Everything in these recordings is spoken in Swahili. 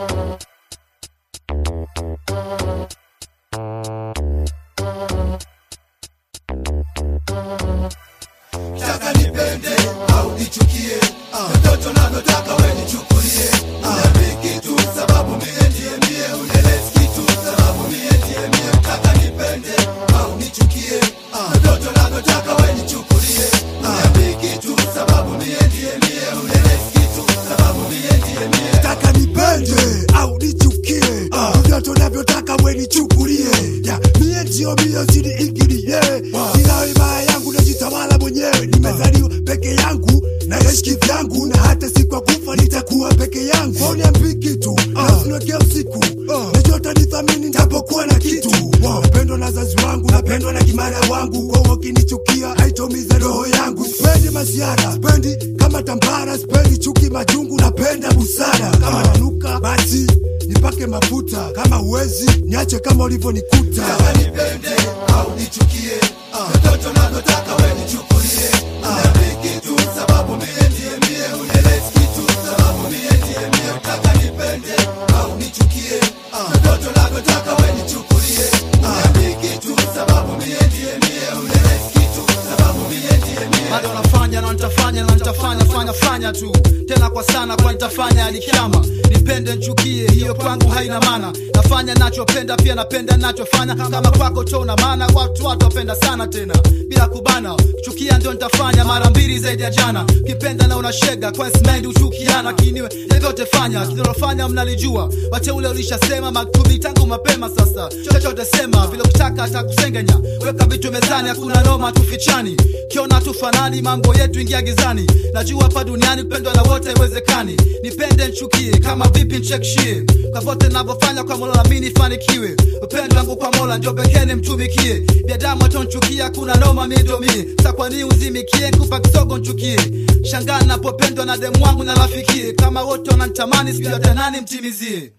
Taka nipende au nichukie, ndoto nataka wewe nichukulie. Unabiki tu sababu mie ndiye mie, unelezi kitu sababu mie ndiye mie. Taka nipende au nichukie, ndoto nataka wewe nichukulie. Unabiki tu sababu mie ndiye mie, unelezi kitu sababu mie ndiye mie. Taka nipende au nichukie, ndoto nataka wewe nichukulie. Mie ndio mie usiniingilie. Nina imani yangu najitawala mwenyewe. Nimezaliwa peke yangu na naishi vyangu, na hata siku kufa nitakuwa peke yangu. Uniambi kitu usiweke usiku, najua utanithamini nitapokuwa na kitu. Napendwa na wazazi wangu, napendwa na kimara wangu. Kwa ukinichukia haitomiza roho yangu. Sipendi masiara, sipendi kama tambara, sipendi chuki majungu, napenda busara. Kama nanuka basi nipake mafuta, kama uwezi niache kama ulivyonikuta. Taka nipende au nichukie, ndoto nataka wewe nichukulie. Unabiki tu sababu mie ndiye mie, unelezi kitu sababu mie ndiye mie. Taka nipende au nichukie, ndoto nataka wewe nichukulie. Unabiki tu sababu mie ndiye mie, unelezi kitu sababu mie ndiye mie. Bado nafanya na nitafanya na nitafanya fanya tu tena kwa sana, kwa nitafanya hadi kiama. Nipende nchukie, hiyo kwangu haina maana. Nafanya nachopenda, pia napenda nachofanya. Kama kwako to na maana, watu wapenda sana tena bila kubana. Chukia ndio nitafanya mara mbili zaidi ya jana. Kipenda na unashega kwa smendi uchukiana. Kiniwe yote fanya, kinalofanya mnalijua. Wache ule ulishasema maktubi tangu mapema. Sasa chochote sema, vile ukitaka atakusengenya. Weka vitu mezani, hakuna noma tufichani. Kiona tufanani, mambo yetu ingia gizani. Najua hapa duniani kupendwa na wote haiwezekani. Nipende nchukie, kama vipi nchekshie. Kwa vote ninavyofanya kwa Mola mimi nifanikiwe. Upendo wangu kwa Mola ndio pekee nimtumikie. Biadamu atonchukia, kuna noma mimi ndio mie. Sasa kwa nini uzimikie, nikupa kisogo nchukie. Shangaa ninapopendwa na demu wangu na rafikie. Kama wote wananitamani, sijui hata nani mtimizie.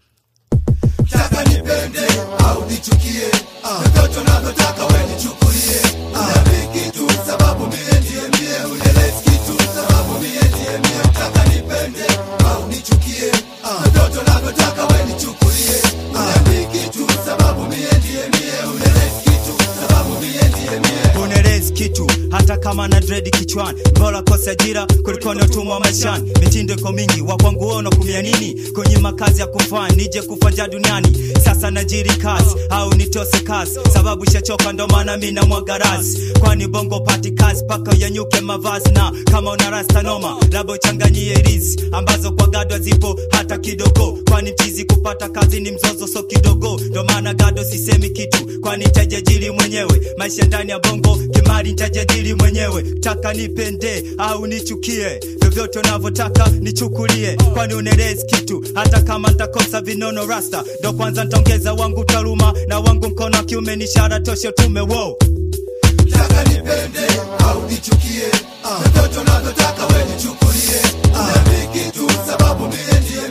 Taka nipende au nichukie, ndoto nataka wewe nichukulie. Unabiki tu sababu mie ndiye mie, unelezi kitu sababu mie ndiye mie. Taka nipende au nichukie, ndoto nataka wewe nichukulie. Unabiki tu sababu mie ndiye mie, unelezi kitu sababu mie ndiye mie. Unelezi kitu hata kama na dread kichwani. Bora kosa ajira kuliko utumwa maishani. Mitindo iko mingi, wa kwangu ono kumia nini? Kwenye makazi ya kufanya nije kufanja duniani. Sasa najiri kazi au nitose kazi, sababu shachoka ndo maana mimi na mwagarazi. Kwani bongo pati kazi paka yanyuke mavazi. Na kama una rasta noma labo changanyie rizi ambazo kwa gado zipo hata kidogo. Kwani tizi kupata kazi ni mzozo so kidogo. Ndo maana gado sisemi kitu, kwani tajajili mwenyewe. Maisha ndani ya bongo kimari tajajili mwenyewe. Taka nipende au nichukie, vyovyote unavyotaka nichukulie. Kwani unelezi kitu hata kama nitakosa vinono rasta. Ndo kwanza nitaongeza wangu taruma, na wangu mkono wa kiume ni ishara tosha tume. Wow. Taka nipende au nichukie, ndoto nataka wewe nichukulie. Unabiki tu sababu mie ndiye